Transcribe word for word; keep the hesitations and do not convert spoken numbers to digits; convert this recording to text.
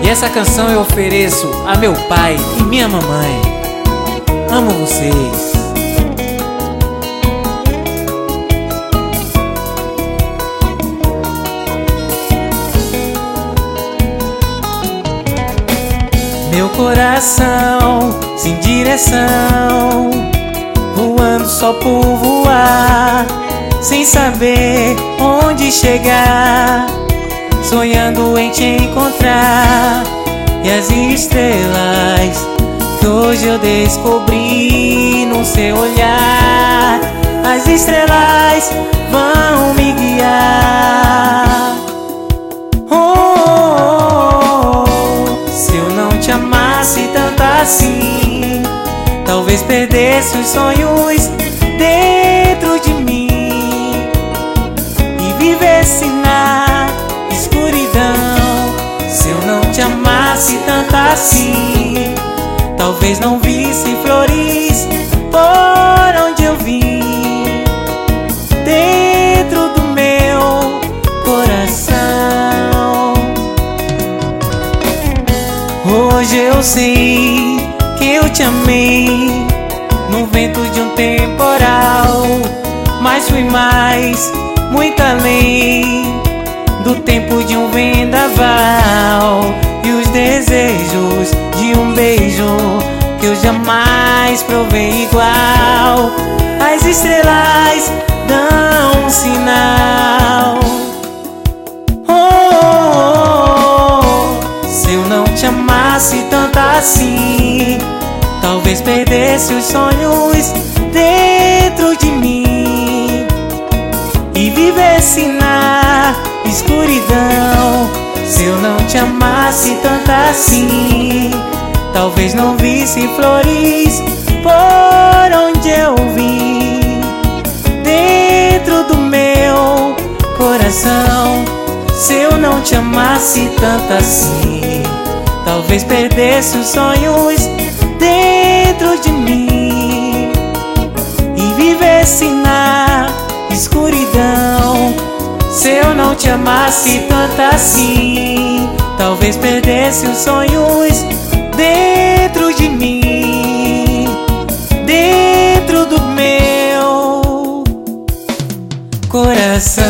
essa canção eu ofereço a meu pai e minha mamãe. Amo vocês. Meu coração sem direção, voando só por voar, sem saber onde chegar, sonhando em te encontrar. E as estrelas que hoje eu descobri no seu olhar, as estrelas vão me guiar. Oh, oh, oh. Se eu não te amasse tanto assim, talvez perdesse os sonhos dentro de mim e vivesse na escuridão. Se eu não te amasse tanto assim, talvez não visse flores por onde eu vim, dentro do meu coração. Hoje eu sei que eu te amei no vento de um temporal, mas fui mais, muito além do tempo de um vendaval e os desejos de um beijo que eu jamais provei igual. As estrelas dão um sinal. Oh, oh, oh. Se eu não te amasse tanto assim, talvez perdesse os sonhos dentro de mim e vivesse na escuridão. Se eu não te amasse tanto assim, talvez não visse flores por onde eu vim, dentro do meu coração. Se eu não te amasse tanto assim, talvez perdesse os sonhos dentro de mim e vivesse na escuridão. Se eu não te amasse tanto assim, talvez perdesse os sonhos dentro de mim, dentro do meu coração.